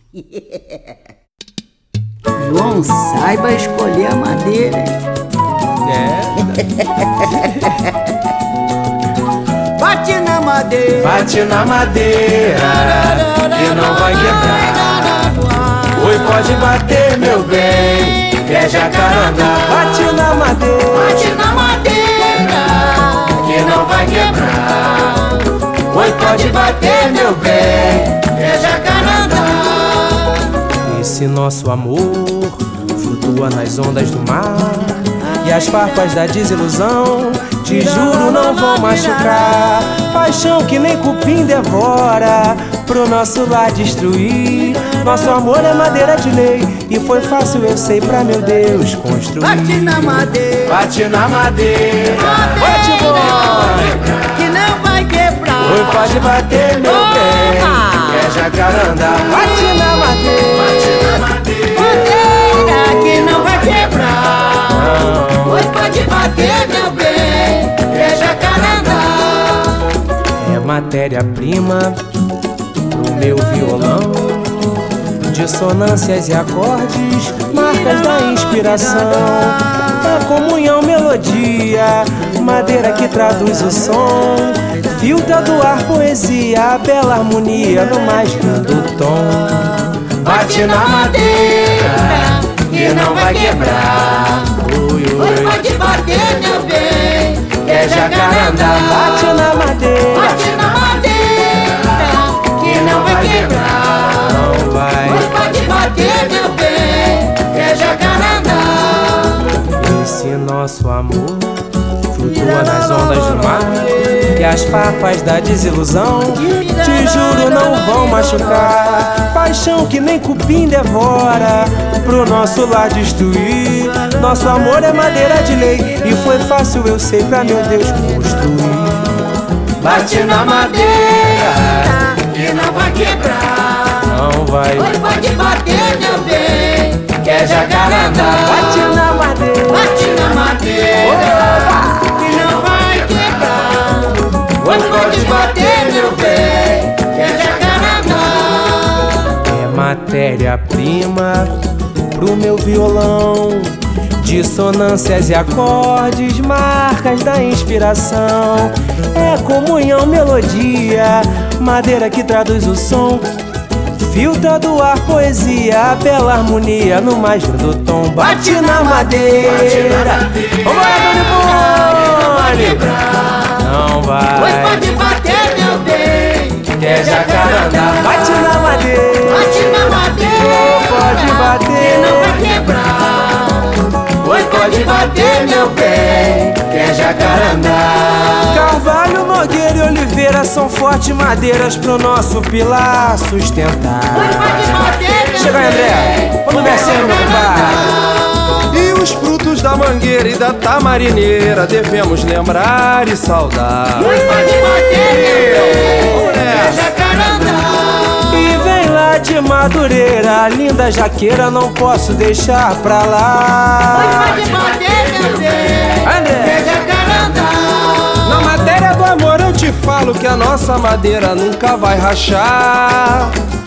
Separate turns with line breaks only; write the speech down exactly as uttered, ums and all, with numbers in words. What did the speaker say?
João, saiba escolher a madeira.
É.
Bate na madeira,
bate na madeira, que não vai quebrar. Oi, pode bater, meu bem, que é jacarandá. Bate na madeira,
bate na madeira,
que não vai quebrar. Oi, pode bater, meu bem, que é jacarandá. Esse nosso amor flutua nas ondas do mar, e as farpas da desilusão, te juro, não vão machucar. Paixão que nem cupim devora, pro nosso lar destruir. Nosso amor é madeira de lei, e foi fácil, eu sei, pra meu Deus construir.
bate na madeira,
bate na madeira, bate bom,
que não vai quebrar.
oi, pode bater, meu bem, que é jacarandá. Bate na madeira, bate na madeira,
madeira que não vai quebrar. Oi, pode bater, meu bem, que é jacarandá.
é matéria-prima pro meu violão, dissonâncias e acordes, marcas da inspiração. É comunhão, melodia, madeira que traduz o som, filtra do ar, poesia, a bela harmonia no mais lindo tom. Bate na madeira, que não vai quebrar. Ui,
Oi,
ui,
pode bater, meu bem,
que é jacarandá. Bate na madeira,
bate na madeira, que não vai quebrar.
não vai.
Oi, pode bater, meu bem, que é jacarandá.
Esse nosso amor flutua nas ondas do mar, e as farpas da desilusão, te juro, não vão machucar. Paixão que nem cupim devora, pro nosso lar destruir. Nosso amor é madeira de lei, e foi fácil, eu sei, pra meu Deus construir. Bate na madeira,
Que não vai quebrar.
não vai.
Oi, pode bater, meu bem,
Que é jacarandá. Bate na madeira,
bate na madeira, que não vai quebrar. Oi, pode bater, meu bem, que é jacarandá.
é matéria-prima pro meu violão, dissonâncias e acordes, marcas da inspiração. É comunhão, melodia, madeira que traduz o som, filtra do ar, poesia, a bela harmonia no mais lindo tom. Bate na madeira, vamos lá, Doni Boni! Não
Oi,
vai,
pode bater, meu bem,
que é jacarandá. Bate na madeira,
bate na madeira,
pode bater,
que não vai quebrar.
oi, pode bater, meu bem, que é jacarandá. Carvalho, Nogueira e Oliveira são fortes madeiras pro nosso pilar sustentar.
Oi, pode bater, meu
Chega aí,
bem,
André, vamos ver assim, meu compadre. E os frutos da mangueira e da tamarineira devemos lembrar e saudar.
Oi, pode bater, meu bem,
Vamos
que é
nessa.
jacarandá.
E vem lá de Madureira, a linda jaqueira não posso deixar pra
Oi,
lá.
pode bater, meu bem,
André.
que é jacarandá.
Na matéria do amor eu te falo que a nossa madeira nunca vai rachar.